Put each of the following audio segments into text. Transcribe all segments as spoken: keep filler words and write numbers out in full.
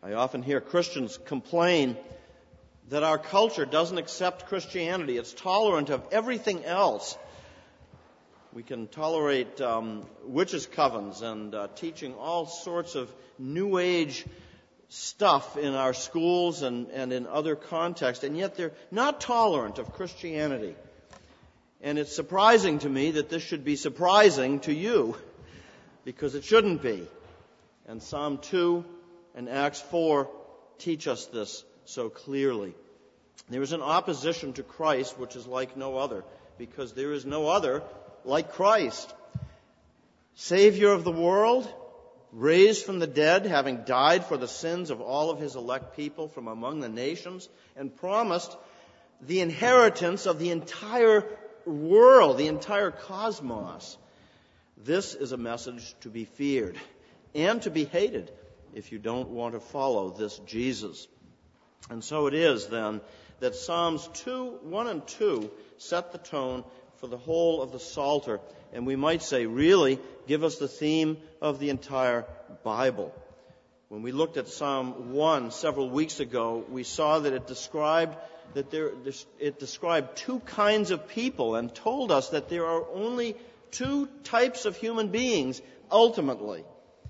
I often hear Christians complain that our culture doesn't accept Christianity. It's tolerant of everything else. We can tolerate um, witches' covens and uh, teaching all sorts of New Age stuff in our schools and, and in other contexts, and yet they're not tolerant of Christianity. And it's surprising to me that this should be surprising to you, because it shouldn't be. And Psalm two and Acts four teach us this so clearly. There is an opposition to Christ which is like no other, because there is no other like Christ. Savior of the world, raised from the dead, having died for the sins of all of his elect people from among the nations, and promised the inheritance of the entire world, the entire cosmos. This is a message to be feared and to be hated if you don't want to follow this Jesus. And so it is, then, that Psalms two, one and two set the tone for the whole of the Psalter, and we might say really give us the theme of the entire Bible. When we looked at Psalm one several weeks ago, we saw that it described that there it described two kinds of people and told us that there are only two types of human beings ultimately.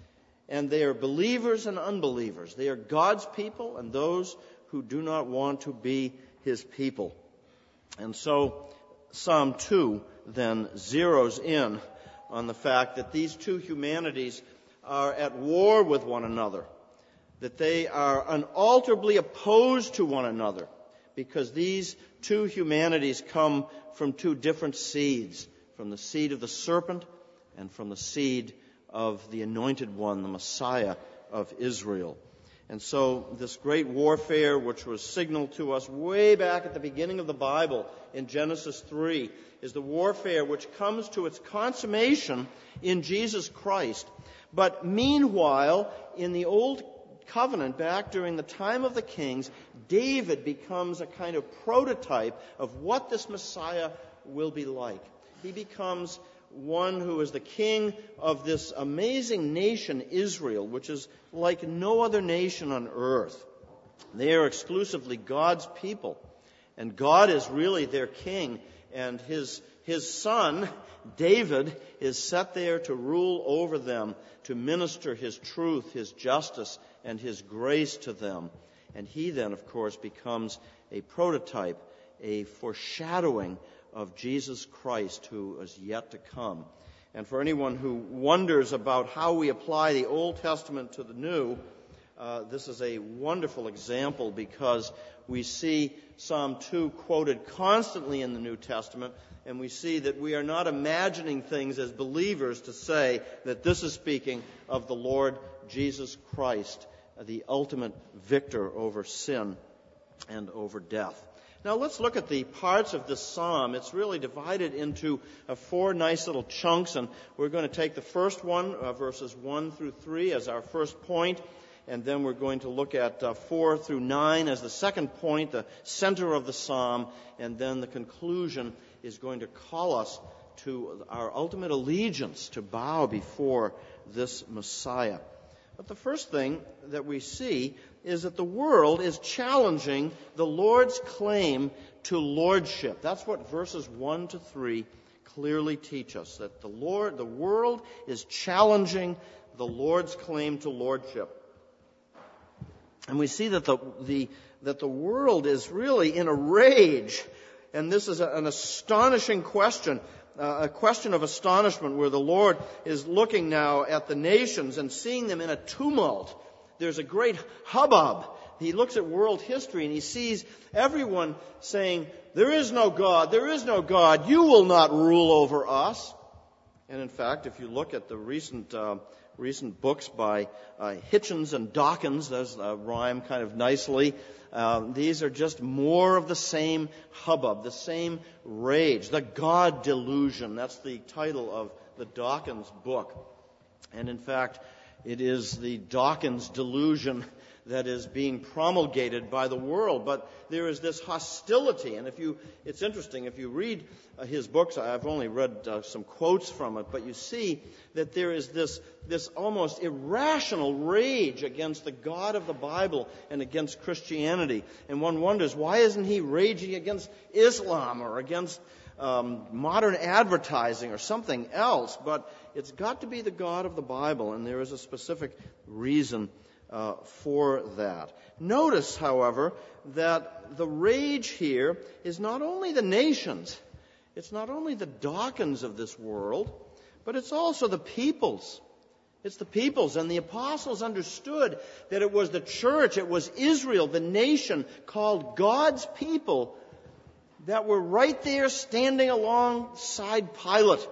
And they are believers and unbelievers. They are God's people and those who do not want to be his people. And so Psalm two then zeroes in on the fact that these two humanities are at war with one another, that they are unalterably opposed to one another, because these two humanities come from two different seeds, from the seed of the serpent and from the seed of the Anointed One, the Messiah of Israel. And so this great warfare, which was signaled to us way back at the beginning of the Bible in Genesis three, is the warfare which comes to its consummation in Jesus Christ. But meanwhile, in the Old Covenant, back during the time of the kings, David becomes a kind of prototype of what this Messiah will be like. He becomes one who is the king of this amazing nation, Israel, which is like no other nation on earth. They are exclusively God's people, and God is really their king, and his his son, David, is set there to rule over them, to minister his truth, his justice, and his grace to them. And he then, of course, becomes a prototype, a foreshadowing of Jesus Christ, who is yet to come. And for anyone who wonders about how we apply the Old Testament to the New, uh, this is a wonderful example, because we see Psalm two quoted constantly in the New Testament, and we see that we are not imagining things as believers to say that this is speaking of the Lord Jesus Christ, the ultimate victor over sin and over death. Now let's look at the parts of this psalm. It's really divided into uh, four nice little chunks, and we're going to take the first one, uh, verses one through three, as our first point, and then we're going to look at uh, four through nine as the second point, the center of the psalm, and then the conclusion is going to call us to our ultimate allegiance, to bow before this Messiah. But the first thing that we see is that the world is challenging the Lord's claim to lordship. That's what verses one to three clearly teach us, that the Lord, the world is challenging the Lord's claim to lordship. And we see that the, the that the world is really in a rage, and this is a, an astonishing question. Uh, a question of astonishment, where the Lord is looking now at the nations and seeing them in a tumult. There's a great hubbub. He looks at world history and he sees everyone saying, there is no God, there is no God, you will not rule over us. And in fact, if you look at the recent uh, recent books by uh, Hitchens and Dawkins, those uh, rhyme kind of nicely, Uh, these are just more of the same hubbub, the same rage, the God delusion. That's the title of the Dawkins book. And in fact, it is the Dawkins delusion that is being promulgated by the world. But there is this hostility. And if you, it's interesting, if you read uh, his books, I've only read uh, some quotes from it, but you see that there is this, this almost irrational rage against the God of the Bible and against Christianity. And one wonders, why isn't he raging against Islam or against um, modern advertising or something else? But it's got to be the God of the Bible, and there is a specific reason uh, for that. Notice, however, that the rage here is not only the nations, it's not only the Dawkins of this world, but it's also the peoples. It's the peoples. And the apostles understood that it was the church, it was Israel, the nation called God's people, that were right there standing alongside Pilate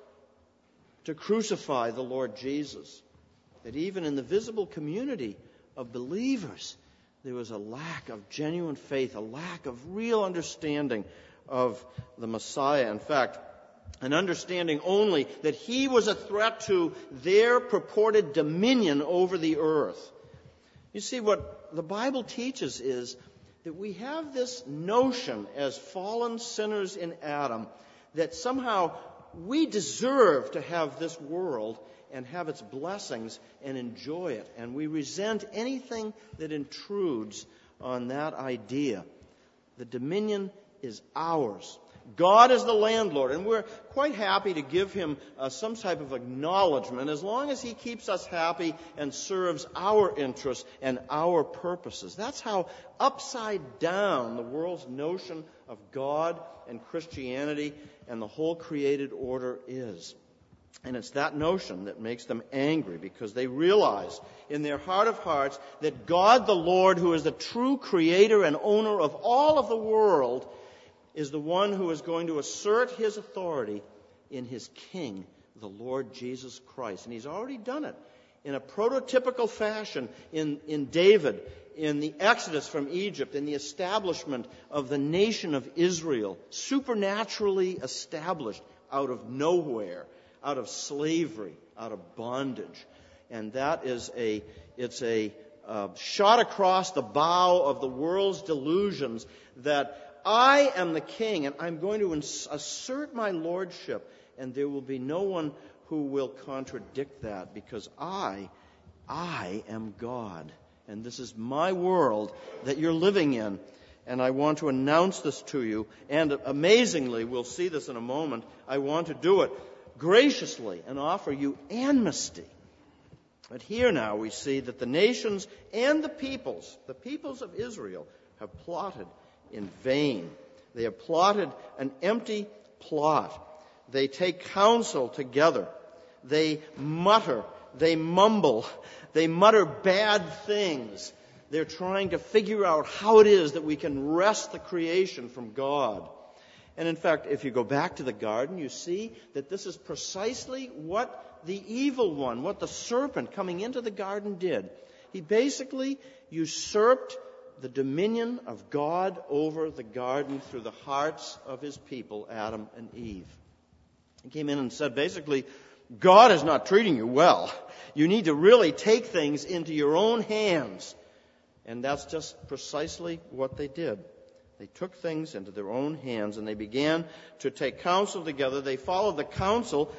to crucify the Lord Jesus. That even in the visible community of believers, there was a lack of genuine faith, a lack of real understanding of the Messiah. In fact, an understanding only that he was a threat to their purported dominion over the earth. You see, what the Bible teaches is that we have this notion as fallen sinners in Adam that somehow we deserve to have this world and have its blessings and enjoy it. And we resent anything that intrudes on that idea. The dominion is ours. God is the landlord, and we're quite happy to give him uh, some type of acknowledgement as long as he keeps us happy and serves our interests and our purposes. That's how upside down the world's notion of God and Christianity and the whole created order is. And it's that notion that makes them angry, because they realize in their heart of hearts that God the Lord, who is the true creator and owner of all of the world, is the one who is going to assert his authority in his King, the Lord Jesus Christ. And he's already done it in a prototypical fashion in, in David, in the Exodus from Egypt, in the establishment of the nation of Israel, supernaturally established out of nowhere, out of slavery, out of bondage. And that is a, it's a uh, shot across the bow of the world's delusions that I am the king, and I'm going to assert my lordship, and there will be no one who will contradict that, because I, I am God, and this is my world that you're living in, and I want to announce this to you, and amazingly, we'll see this in a moment, I want to do it graciously and offer you amnesty. But here now we see that the nations and the peoples, the peoples of Israel, have plotted in vain. They have plotted an empty plot. They take counsel together. They mutter. They mumble. They mutter bad things. They're trying to figure out how it is that we can wrest the creation from God. And in fact, if you go back to the garden, you see that this is precisely what the evil one, what the serpent coming into the garden did. He basically usurped the dominion of God over the garden through the hearts of his people, Adam and Eve. He came in and said, basically, God is not treating you well. You need to really take things into your own hands. And that's just precisely what they did. They took things into their own hands, and they began to take counsel together. They followed the counsel,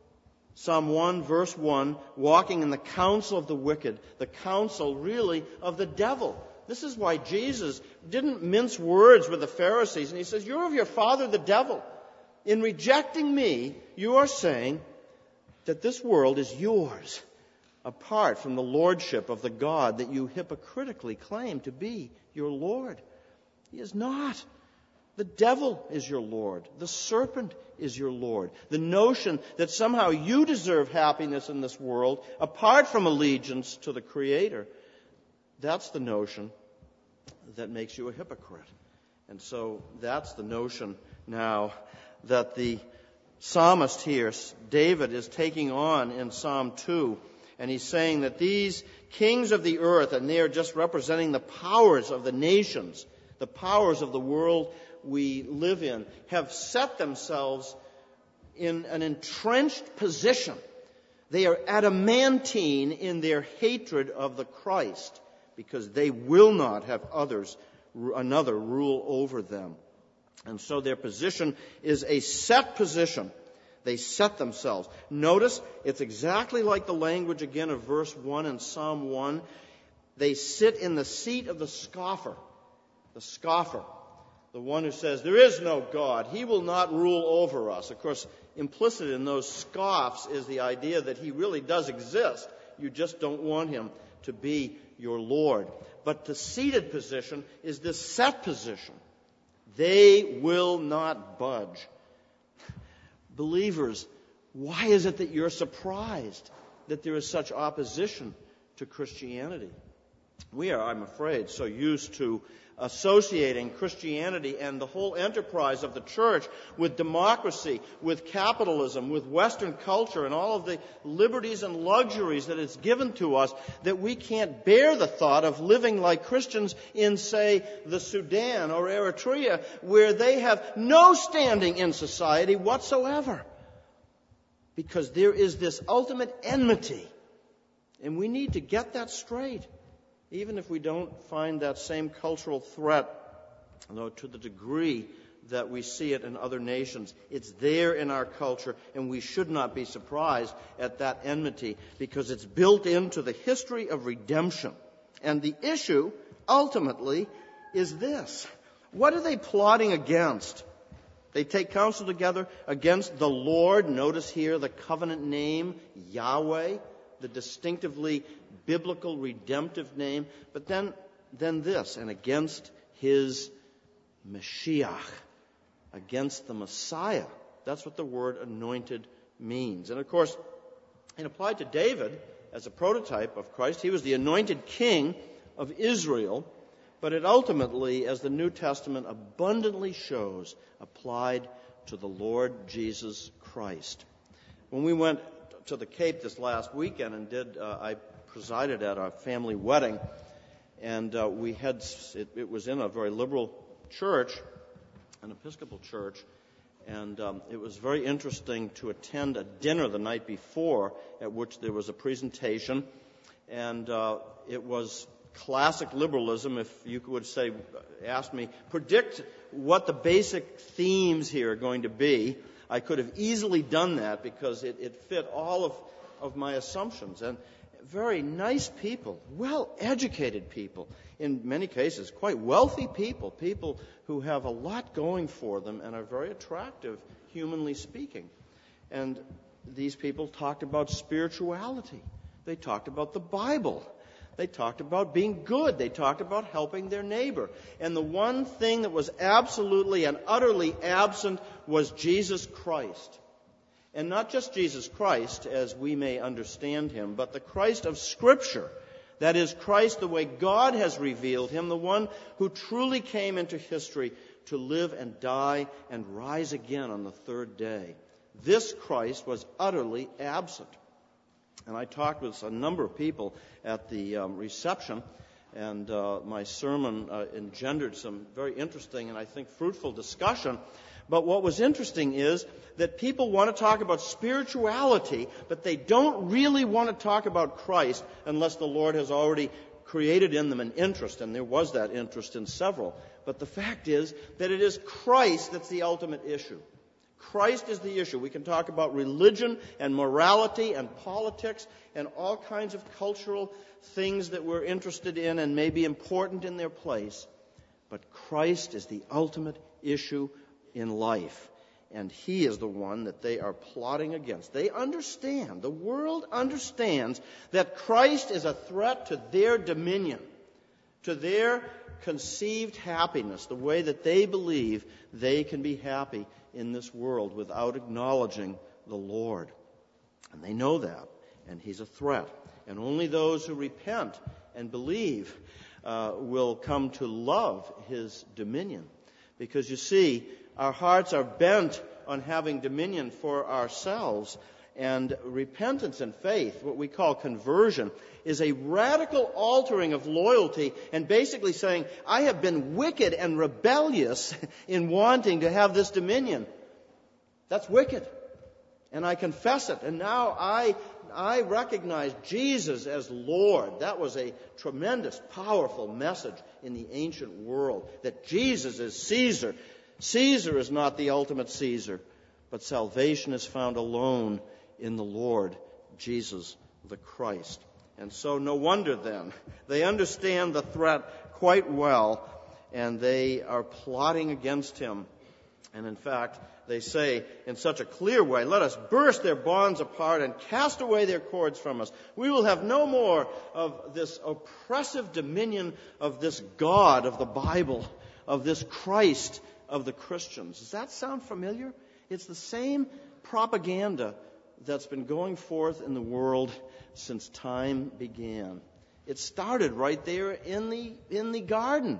Psalm one, verse one, walking in the counsel of the wicked, the counsel really of the devil. This is why Jesus didn't mince words with the Pharisees. And he says, you're of your father, the devil. In rejecting me, you are saying that this world is yours, apart from the lordship of the God that you hypocritically claim to be your Lord. He is not. The devil is your Lord. The serpent is your Lord. The notion that somehow you deserve happiness in this world, apart from allegiance to the Creator, that's the notion that makes you a hypocrite. And so that's the notion now that the psalmist here, David, is taking on in Psalm two. And he's saying that these kings of the earth, and they are just representing the powers of the nations, the powers of the world we live in, have set themselves in an entrenched position. They are adamantine in their hatred of the Christ. because they will not have others, another rule over them. And so their position is a set position. They set themselves. Notice, it's exactly like the language again of verse one in Psalm one. They sit in the seat of the scoffer. The scoffer. The one who says, there is no God. He will not rule over us. Of course, implicit in those scoffs is the idea that he really does exist. You just don't want him to be your Lord. But the seated position is this set position. They will not budge. Believers, why is it that you're surprised that there is such opposition to Christianity? We are, I'm afraid, so used to associating Christianity and the whole enterprise of the church with democracy, with capitalism, with Western culture, and all of the liberties and luxuries that it's given to us, that we can't bear the thought of living like Christians in, say, the Sudan or Eritrea, where they have no standing in society whatsoever. Because there is this ultimate enmity. And we need to get that straight. Even if we don't find that same cultural threat, though to the degree that we see it in other nations, it's there in our culture, and we should not be surprised at that enmity because it's built into the history of redemption. And the issue, ultimately, is this. What are they plotting against? They take counsel together against the Lord. Notice here the covenant name, Yahweh, the distinctively biblical redemptive name, but then, then this, and against his Mashiach, against the Messiah. That's what the word anointed means. And of course, it applied to David as a prototype of Christ. He was the anointed king of Israel, but it ultimately, as the New Testament abundantly shows, applied to the Lord Jesus Christ. When we went to the Cape this last weekend and did, uh, I presided at a family wedding, and uh, we had, it, it was in a very liberal church, an Episcopal church, and um, it was very interesting to attend a dinner the night before at which there was a presentation, and uh, it was classic liberalism, if you would say, ask me, predict what the basic themes here are going to be. I could have easily done that because it, it fit all of, of my assumptions. And very nice people, well-educated people, in many cases quite wealthy people, people who have a lot going for them and are very attractive, humanly speaking. And these people talked about spirituality. They talked about the Bible. They talked about being good. They talked about helping their neighbor. And the one thing that was absolutely and utterly absent was Jesus Christ. And not just Jesus Christ, as we may understand him, but the Christ of Scripture. That is, Christ the way God has revealed him, the one who truly came into history to live and die and rise again on the third day. This Christ was utterly absent. And I talked with a number of people at the um, reception, and uh, my sermon uh, engendered some very interesting and I think fruitful discussion. But what was interesting is that people want to talk about spirituality, but they don't really want to talk about Christ unless the Lord has already created in them an interest, and there was that interest in several. But the fact is that it is Christ that's the ultimate issue. Christ is the issue. We can talk about religion and morality and politics and all kinds of cultural things that we're interested in and may be important in their place. But Christ is the ultimate issue in life. And he is the one that they are plotting against. They understand, the world understands that Christ is a threat to their dominion, to their conceived happiness, the way that they believe they can be happy in this world without acknowledging the Lord. And they know that, and he's a threat. And only those who repent and believe uh, will come to love his dominion. Because you see, our hearts are bent on having dominion for ourselves. And repentance and faith, what we call conversion, is a radical altering of loyalty and basically saying, I have been wicked and rebellious in wanting to have this dominion. That's wicked. And I confess it. And now I I recognize Jesus as Lord. That was a tremendous, powerful message in the ancient world, that Jesus is Caesar. Caesar is not the ultimate Caesar, but salvation is found alone in the Lord Jesus the Christ. And so no wonder then, they understand the threat quite well, and they are plotting against him. And in fact, they say in such a clear way, let us burst their bonds apart and cast away their cords from us. We will have no more of this oppressive dominion of this God of the Bible, of this Christ of the Christians. Does that sound familiar? It's the same propaganda that's been going forth in the world since time began. It started right there in the in the garden.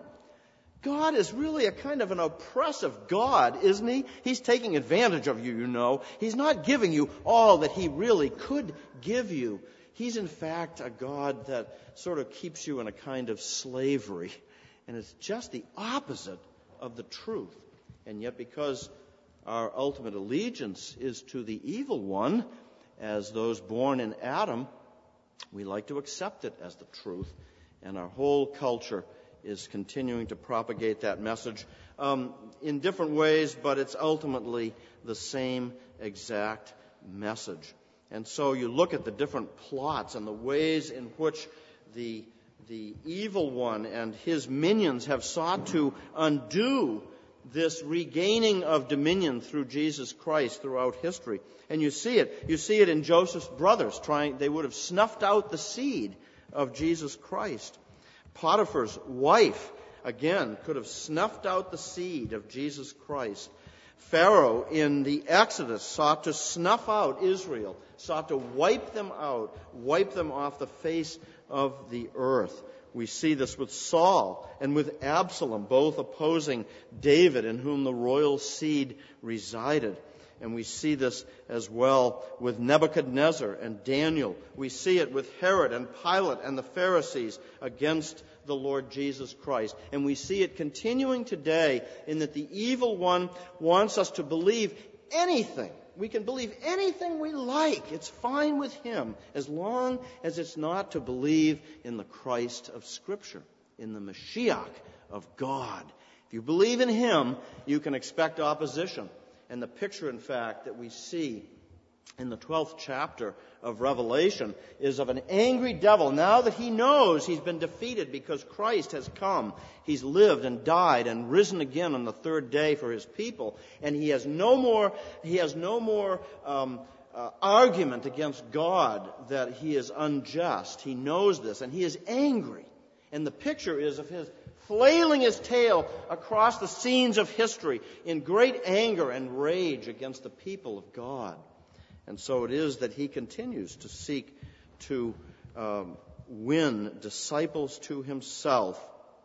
God is really a kind of an oppressive God, isn't he? He's taking advantage of you, you know. He's not giving you all that he really could give you. He's in fact a God that sort of keeps you in a kind of slavery. And it's just the opposite of the truth. And yet because our ultimate allegiance is to the evil one, as those born in Adam, we like to accept it as the truth. And our whole culture is continuing to propagate that message um, in different ways, but it's ultimately the same exact message. And so you look at the different plots and the ways in which the the evil one and his minions have sought to undo this regaining of dominion through Jesus Christ throughout history. And you see it. You see it in Joseph's brothers trying, they would have snuffed out the seed of Jesus Christ. Potiphar's wife, again, could have snuffed out the seed of Jesus Christ. Pharaoh in the Exodus sought to snuff out Israel, sought to wipe them out, wipe them off the face of the earth. We see this with Saul and with Absalom, both opposing David, in whom the royal seed resided. And we see this as well with Nebuchadnezzar and Daniel. We see it with Herod and Pilate and the Pharisees against the Lord Jesus Christ. And we see it continuing today in that the evil one wants us to believe anything. We can believe anything we like. It's fine with him, as long as it's not to believe in the Christ of Scripture, in the Mashiach of God. If you believe in him, you can expect opposition. And the picture, in fact, that we see in the twelfth chapter of Revelation is of an angry devil. Now that he knows he's been defeated because Christ has come, he's lived and died and risen again on the third day for his people, and he has no more, he has no more um, uh, argument against God that he is unjust. He knows this, and he is angry. And the picture is of his flailing his tail across the scenes of history in great anger and rage against the people of God. And so it is that he continues to seek to um, win disciples to himself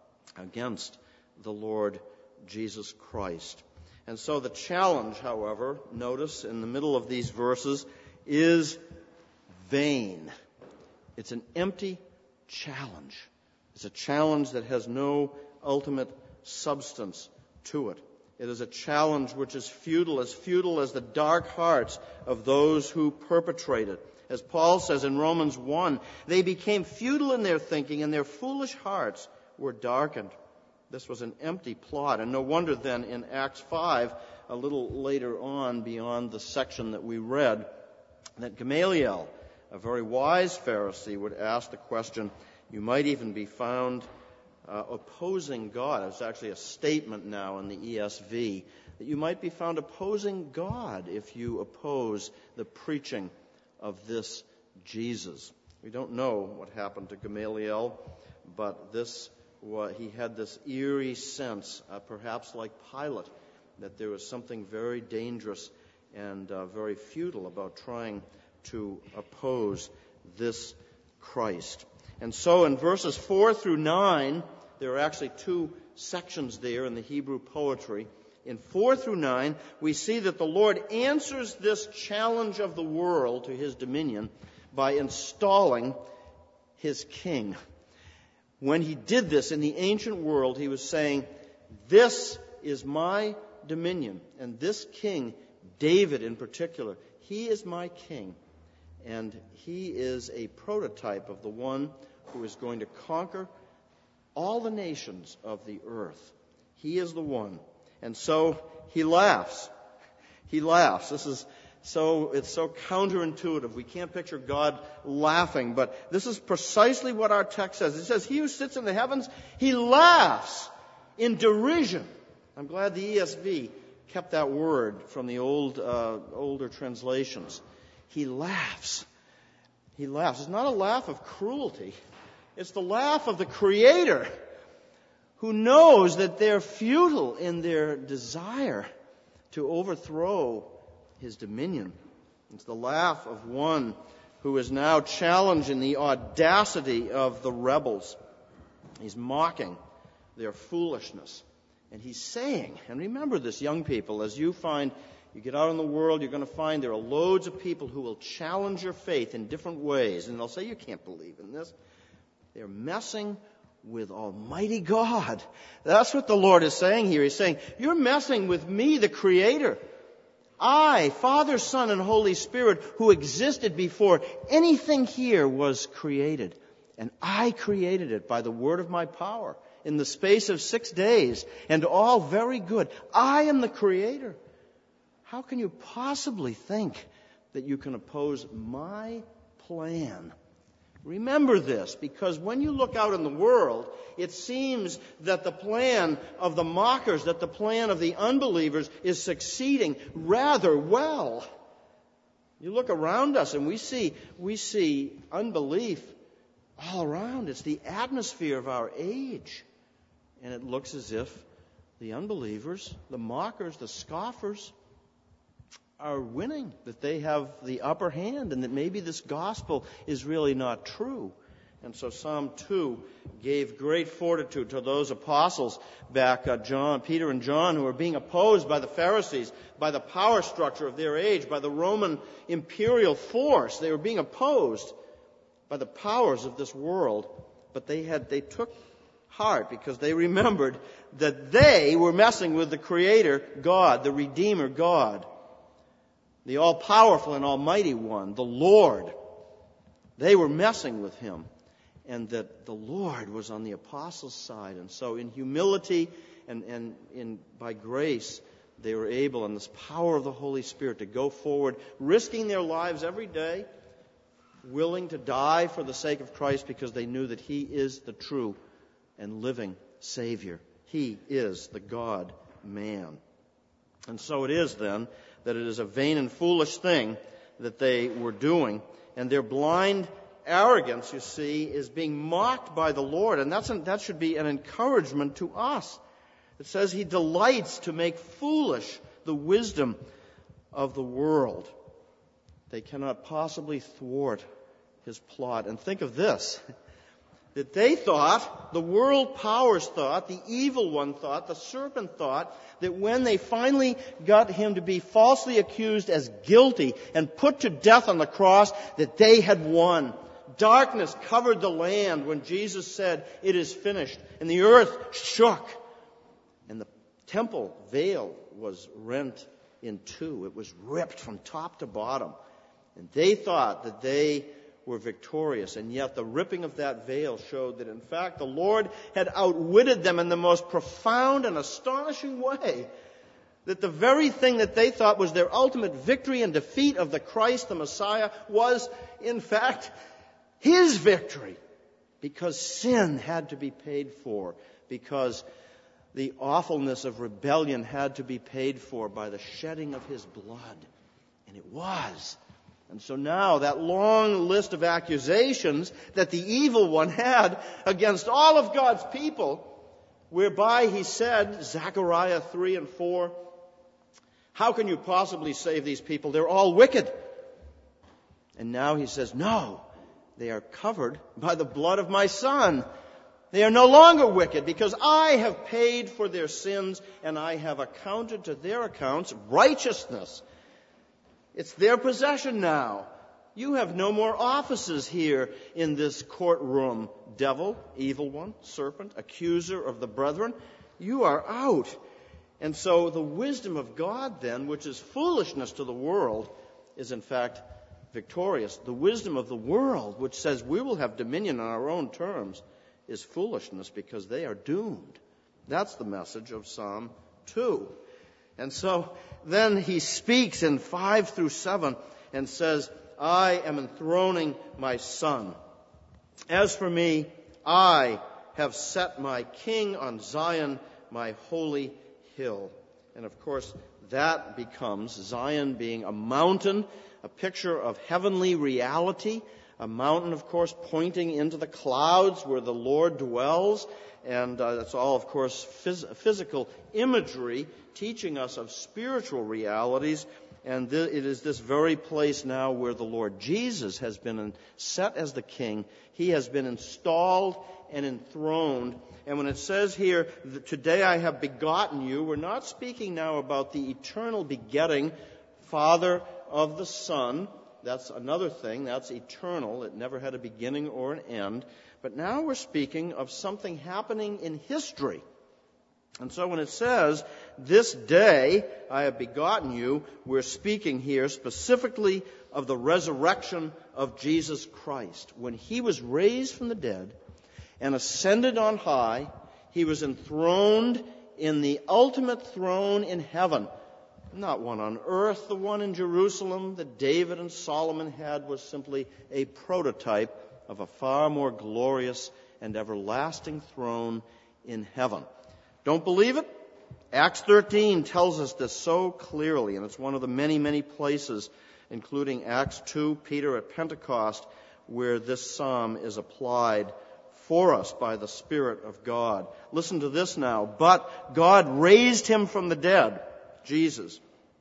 against the Lord Jesus Christ. And so the challenge, however, notice in the middle of these verses, is vain. It's an empty challenge. It's a challenge that has no ultimate substance to it. It is a challenge which is futile, as futile as the dark hearts of those who perpetrate it. As Paul says in Romans one, they became futile in their thinking, and their foolish hearts were darkened. This was an empty plot, and no wonder then in Acts five, a little later on beyond the section that we read, that Gamaliel, a very wise Pharisee, would ask the question, you might even be found uh, opposing God. It's actually a statement now in the E S V, that you might be found opposing God if you oppose the preaching of this Jesus. We don't know what happened to Gamaliel, but this was, he had this eerie sense, uh, perhaps like Pilate, that there was something very dangerous and uh, very futile about trying to oppose this Christ. And so in verses four through nine, there are actually two sections there in the Hebrew poetry. In four through nine, we see that the Lord answers this challenge of the world to his dominion by installing his king. When he did this in the ancient world, he was saying, this is my dominion, and this king, David in particular, he is my king. And he is a prototype of the one who is going to conquer all the nations of the earth. He is the one. And so he laughs. He laughs. This is so, it's so counterintuitive. We can't picture God laughing, but this is precisely what our text says. It says, he who sits in the heavens, he laughs in derision. I'm glad the E S V kept that word from the old, uh, older translations. He laughs. He laughs. It's not a laugh of cruelty. It's the laugh of the Creator, who knows that they're futile in their desire to overthrow his dominion. It's the laugh of one who is now challenging the audacity of the rebels. He's mocking their foolishness. And he's saying, and remember this, young people, as you find, you get out in the world, you're going to find there are loads of people who will challenge your faith in different ways. And they'll say, you can't believe in this. They're messing with Almighty God. That's what the Lord is saying here. He's saying, you're messing with me, the Creator. I, Father, Son, and Holy Spirit, who existed before anything here was created. And I created it by the word of my power in the space of six days, and all very good. I am the Creator. How can you possibly think that you can oppose my plan? Remember this, because when you look out in the world, it seems that the plan of the mockers, that the plan of the unbelievers is succeeding rather well. You look around us and we see, we see unbelief all around. It's the atmosphere of our age. And it looks as if the unbelievers, the mockers, the scoffers are winning, that they have the upper hand, and that maybe this gospel is really not true. And so Psalm two gave great fortitude to those apostles back, uh, John, Peter and John, who were being opposed by the Pharisees, by the power structure of their age, by the Roman imperial force. They were being opposed by the powers of this world, but they had they took heart because they remembered that they were messing with the Creator God, the Redeemer God, the all-powerful and almighty one, the Lord. They were messing with him, and that the Lord was on the apostles' side. And so in humility and, and in by grace, they were able, in this power of the Holy Spirit, to go forward, risking their lives every day, willing to die for the sake of Christ because they knew that he is the true and living Savior. He is the God-man. And so it is then that it is a vain and foolish thing that they were doing. And their blind arrogance, you see, is being mocked by the Lord. And that's an, that should be an encouragement to us. It says he delights to make foolish the wisdom of the world. They cannot possibly thwart his plot. And think of this, that they thought, the world powers thought, the evil one thought, the serpent thought, that when they finally got him to be falsely accused as guilty and put to death on the cross, that they had won. Darkness covered the land when Jesus said, it is finished. And the earth shook. And the temple veil was rent in two. It was ripped from top to bottom. And they thought that they were victorious. And yet the ripping of that veil showed that, in fact, the Lord had outwitted them in the most profound and astonishing way. That the very thing that they thought was their ultimate victory and defeat of the Christ, the Messiah, was, in fact, his victory. Because sin had to be paid for. Because the awfulness of rebellion had to be paid for by the shedding of his blood. And it was. And so now that long list of accusations that the evil one had against all of God's people, whereby he said, Zechariah three and four, how can you possibly save these people? They're all wicked. And now he says, no, they are covered by the blood of my Son. They are no longer wicked because I have paid for their sins and I have accounted to their accounts righteousness. It's their possession now. You have no more offices here in this courtroom, devil, evil one, serpent, accuser of the brethren. You are out. And so the wisdom of God then, which is foolishness to the world, is in fact victorious. The wisdom of the world, which says we will have dominion on our own terms, is foolishness because they are doomed. That's the message of Psalm two. And so then he speaks in five through seven and says, I am enthroning my son. As for me, I have set my king on Zion, my holy hill. And of course, that becomes Zion being a mountain, a picture of heavenly reality. A mountain, of course, pointing into the clouds where the Lord dwells. And uh, that's all, of course, phys- physical imagery teaching us of spiritual realities. And th- it is this very place now where the Lord Jesus has been in, set as the king. He has been installed and enthroned. And when it says here, today I have begotten you, we're not speaking now about the eternal begetting, Father of the Son. That's another thing. That's eternal. It never had a beginning or an end. But now we're speaking of something happening in history. And so when it says, this day I have begotten you, we're speaking here specifically of the resurrection of Jesus Christ. When he was raised from the dead and ascended on high, he was enthroned in the ultimate throne in heaven. Not one on earth. The one in Jerusalem that David and Solomon had was simply a prototype of a far more glorious and everlasting throne in heaven. Don't believe it? Acts thirteen tells us this so clearly, and it's one of the many, many places, including Acts two, Peter at Pentecost, where this psalm is applied for us by the Spirit of God. Listen to this now. But God raised him from the dead, Jesus.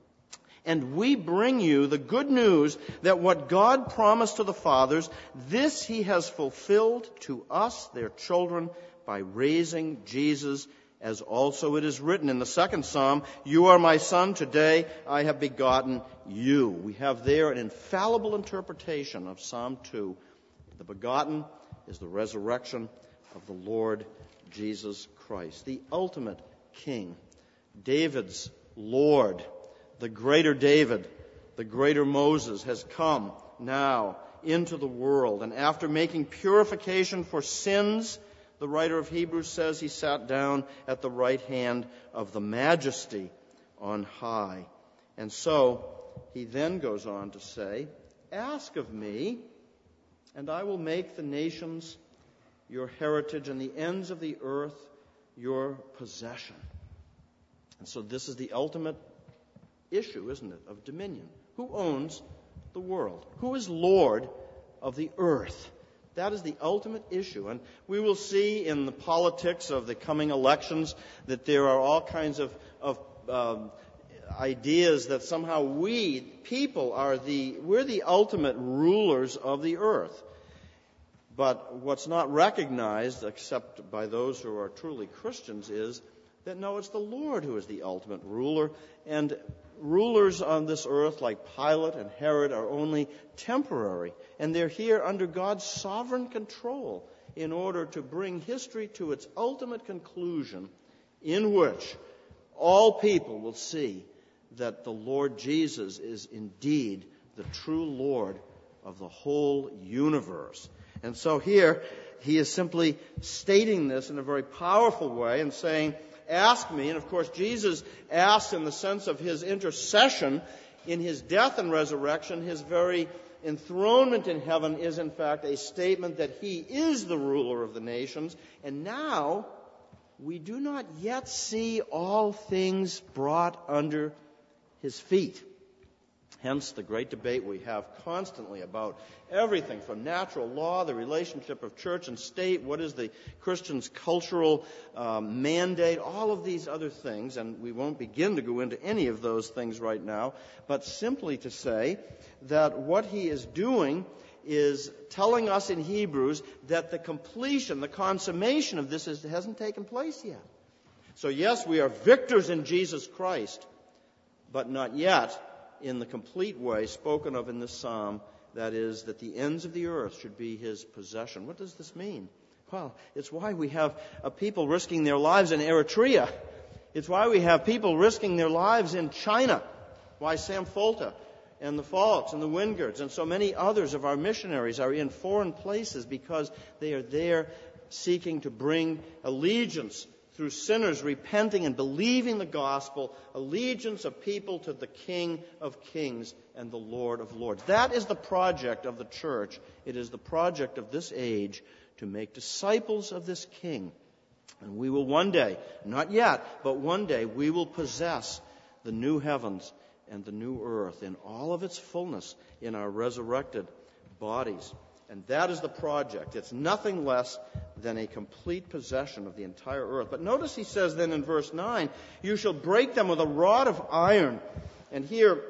And we bring you the good news that what God promised to the fathers, this he has fulfilled to us, their children, by raising Jesus, as also it is written in the second psalm, you are my son, today I have begotten you. We have there an infallible interpretation of Psalm two. The begotten is the resurrection of the Lord Jesus Christ, the ultimate King, David's Lord. The greater David, the greater Moses, has come now into the world. And after making purification for sins, the writer of Hebrews says he sat down at the right hand of the Majesty on high. And so he then goes on to say, ask of me, and I will make the nations your heritage and the ends of the earth your possession. And so this is the ultimate issue, isn't it, of dominion. Who owns the world? Who is Lord of the earth? That is the ultimate issue. And we will see in the politics of the coming elections that there are all kinds of, of um, ideas that somehow we, people, are the, we're the ultimate rulers of the earth. But what's not recognized, except by those who are truly Christians, is that no, it's the Lord who is the ultimate ruler, and rulers on this earth like Pilate and Herod are only temporary, and they're here under God's sovereign control in order to bring history to its ultimate conclusion, in which all people will see that the Lord Jesus is indeed the true Lord of the whole universe. And so here he is simply stating this in a very powerful way and saying, ask me. And of course, Jesus asked in the sense of his intercession in his death and resurrection. His very enthronement in heaven is in fact a statement that he is the ruler of the nations. And now we do not yet see all things brought under his feet. Hence the great debate we have constantly about everything from natural law, the relationship of church and state, what is the Christian's cultural um, mandate, all of these other things, and we won't begin to go into any of those things right now, but simply to say that what he is doing is telling us in Hebrews that the completion, the consummation of this is, hasn't taken place yet. So yes, we are victors in Jesus Christ, but not yet in the complete way spoken of in this psalm, that is, that the ends of the earth should be his possession. What does this mean? Well, it's why we have uh, people risking their lives in Eritrea. It's why we have people risking their lives in China. Why Sam Folta and the Falks and the Wingards and so many others of our missionaries are in foreign places because they are there seeking to bring allegiance through sinners repenting and believing the gospel, allegiance of people to the King of Kings and the Lord of Lords. That is the project of the church. It is the project of this age to make disciples of this King. And we will one day, not yet, but one day, we will possess the new heavens and the new earth in all of its fullness in our resurrected bodies. And that is the project. It's nothing less than a complete possession of the entire earth. But notice he says then in verse nine, you shall break them with a rod of iron. And here,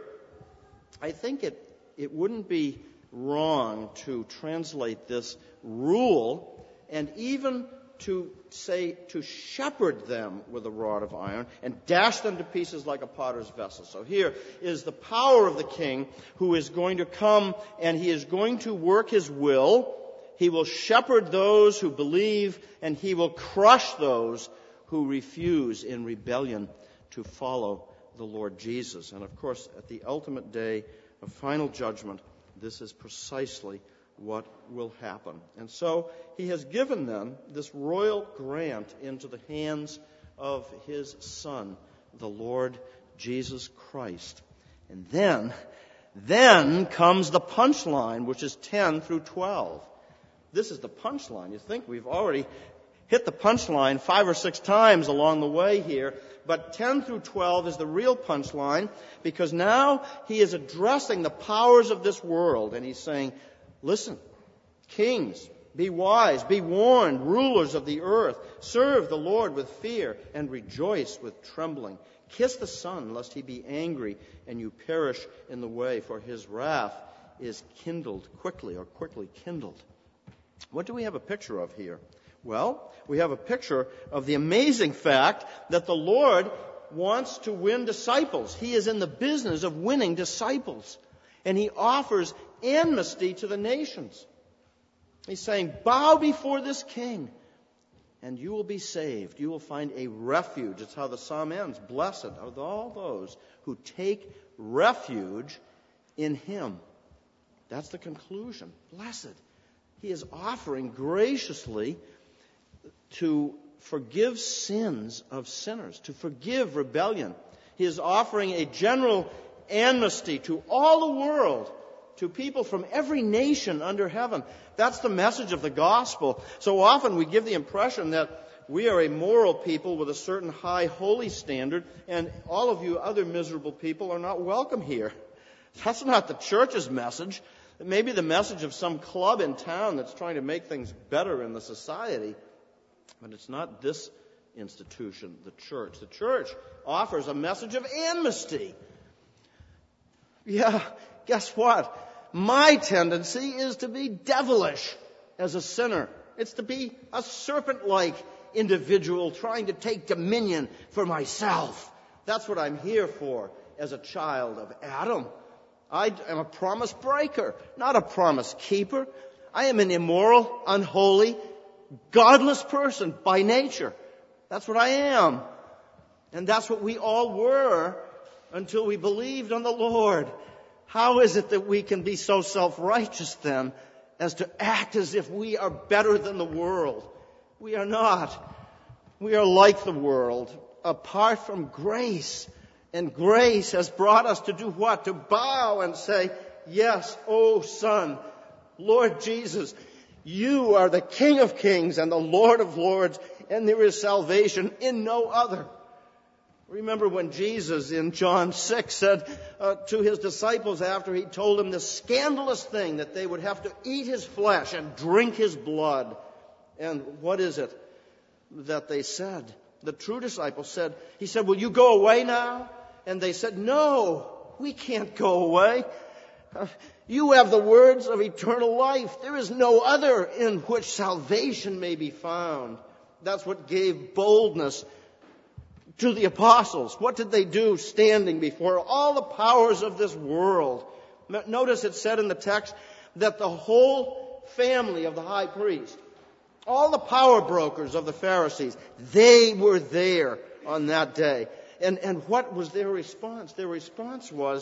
I think it, it wouldn't be wrong to translate this rule and even to say to shepherd them with a rod of iron and dash them to pieces like a potter's vessel. So here is the power of the King who is going to come and he is going to work his will. He will shepherd those who believe and he will crush those who refuse in rebellion to follow the Lord Jesus. And of course, at the ultimate day of final judgment, this is precisely what will happen. And so he has given them this royal grant into the hands of his Son, the Lord Jesus Christ. And then, then comes the punchline, which is ten through twelve. This is the punchline. You think we've already hit the punchline five or six times along the way here, but ten through twelve is the real punchline because now he is addressing the powers of this world and he's saying, listen, kings, be wise, be warned, rulers of the earth, serve the Lord with fear and rejoice with trembling. Kiss the Son, lest he be angry and you perish in the way, for his wrath is kindled quickly or quickly kindled. What do we have a picture of here? Well, we have a picture of the amazing fact that the Lord wants to win disciples. He is in the business of winning disciples. And he offers amnesty to the nations. He's saying, bow before this King, and you will be saved. You will find a refuge. It's how the psalm ends. Blessed are all those who take refuge in him. That's the conclusion. Blessed. He is offering graciously to forgive sins of sinners, to forgive rebellion. He is offering a general amnesty to all the world, to people from every nation under heaven. That's the message of the gospel. So often we give the impression that we are a moral people with a certain high holy standard, and all of you other miserable people are not welcome here. That's not the church's message. It may be the message of some club in town that's trying to make things better in the society, but it's not this institution, the church. The church offers a message of amnesty. Yeah, guess what? My tendency is to be devilish as a sinner. It's to be a serpent-like individual trying to take dominion for myself. That's what I'm here for as a child of Adam. I am a promise breaker, not a promise keeper. I am an immoral, unholy, godless person by nature. That's what I am. And that's what we all were until we believed on the Lord. How is it that we can be so self-righteous then as to act as if we are better than the world? We are not. We are like the world, apart from grace. And grace has brought us to do what? To bow and say, yes, O Son, Lord Jesus, you are the King of Kings and the Lord of Lords, and there is salvation in no other. Remember when Jesus in John six said uh, to his disciples after he told them this scandalous thing that they would have to eat his flesh and drink his blood. And what is it that they said? The true disciples said, he said, will you go away now? And they said, no, we can't go away. Uh, you have the words of eternal life. There is no other in which salvation may be found. That's what gave boldness to the apostles. What did they do standing before all the powers of this world? Notice it said in the text that the whole family of the high priest, all the power brokers of the Pharisees, they were there on that day. And, and what was their response? Their response was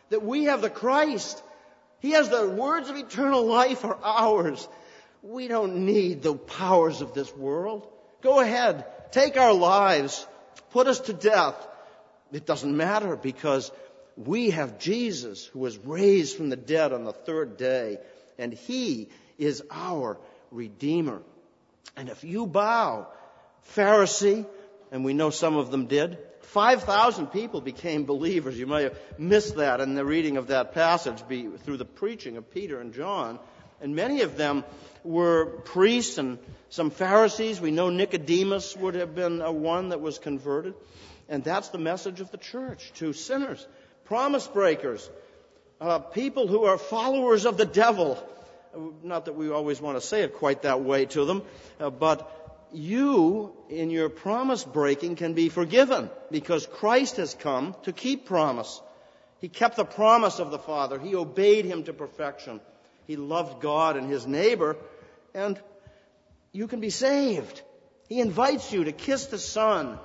that we have the Christ. He has the words of eternal life are ours. We don't need the powers of this world. Go ahead, take our lives, put us to death. It doesn't matter because we have Jesus who was raised from the dead on the third day, and He is our Redeemer. And if you bow, Pharisee, and we know some of them did, five thousand people became believers. You may have missed that in the reading of that passage be, through the preaching of Peter and John. And many of them were priests and some Pharisees. We know Nicodemus would have been a one that was converted. And that's the message of the church to sinners, promise breakers, uh, people who are followers of the devil. Not that we always want to say it quite that way to them, uh, but you, in your promise breaking, can be forgiven because Christ has come to keep promise. He kept the promise of the Father. He obeyed Him to perfection. He loved God and his neighbor, and you can be saved. He invites you to kiss the Son,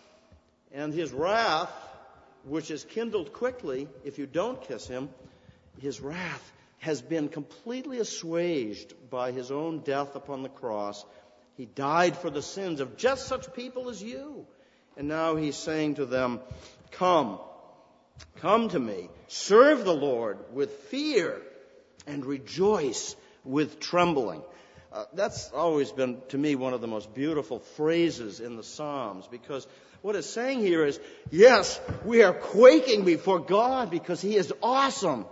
and His wrath, which is kindled quickly if you don't kiss Him, His wrath has been completely assuaged by His own death upon the cross. He died for the sins of just such people as you. And now He's saying to them, come, come to me, serve the Lord with fear, and rejoice with trembling. Uh, that's always been, to me, one of the most beautiful phrases in the Psalms, because what it's saying here is, yes, we are quaking before God because He is awesome.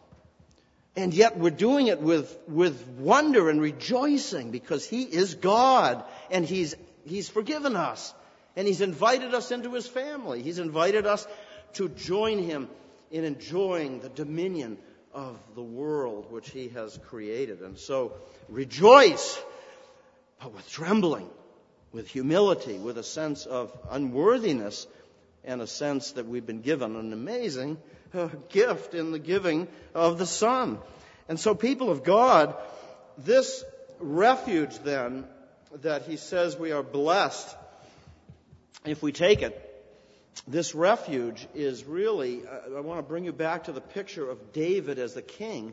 And yet we're doing it with, with wonder and rejoicing because He is God, and He's, He's forgiven us, and He's invited us into His family. He's invited us to join Him in enjoying the dominion of the world which He has created. And so rejoice, but with trembling, with humility, with a sense of unworthiness, and a sense that we've been given an amazing uh, gift in the giving of the Son. And so, people of God, this refuge then that He says we are blessed if we take it, this refuge is really, I want to bring you back to the picture of David as the king.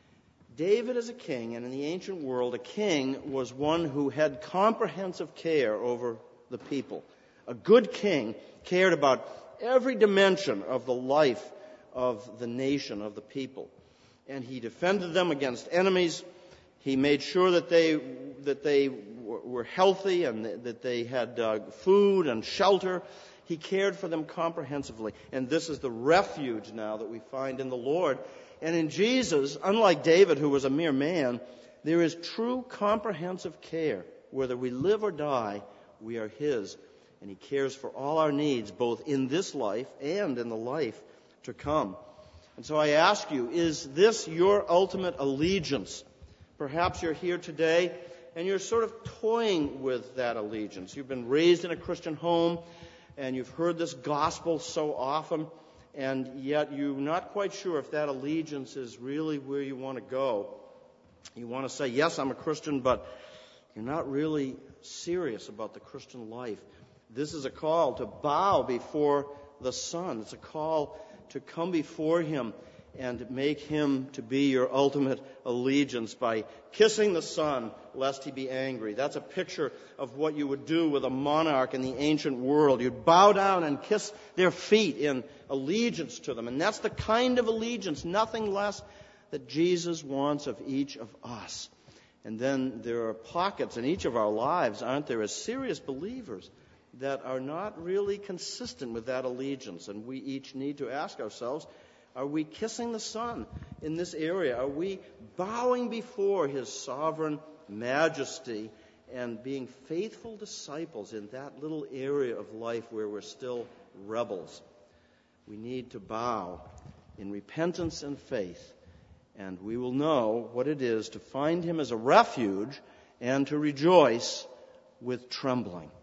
David as a king, and in the ancient world, a king was one who had comprehensive care over the people. A good king cared about every dimension of the life of the nation, of the people. And he defended them against enemies. He made sure that they that they were healthy and that they had uh, food and shelter. He cared for them comprehensively. And this is the refuge now that we find in the Lord. And in Jesus, unlike David, who was a mere man, there is true comprehensive care. Whether we live or die, we are His. And He cares for all our needs, both in this life and in the life to come. And so I ask you, is this your ultimate allegiance? Perhaps you're here today and you're sort of toying with that allegiance. You've been raised in a Christian home and you've heard this gospel so often, and yet you're not quite sure if that allegiance is really where you want to go. You want to say, yes, I'm a Christian, but you're not really serious about the Christian life. This is a call to bow before the Son. It's a call to come before Him and make Him to be your ultimate allegiance by kissing the Son, lest He be angry. That's a picture of what you would do with a monarch in the ancient world. You'd bow down and kiss their feet in allegiance to them. And that's the kind of allegiance, nothing less, that Jesus wants of each of us. And then there are pockets in each of our lives, aren't there, as serious believers that are not really consistent with that allegiance. And we each need to ask ourselves, are we kissing the Son in this area? Are we bowing before His sovereign majesty and being faithful disciples in that little area of life where we're still rebels? We need to bow in repentance and faith, and we will know what it is to find Him as a refuge and to rejoice with trembling.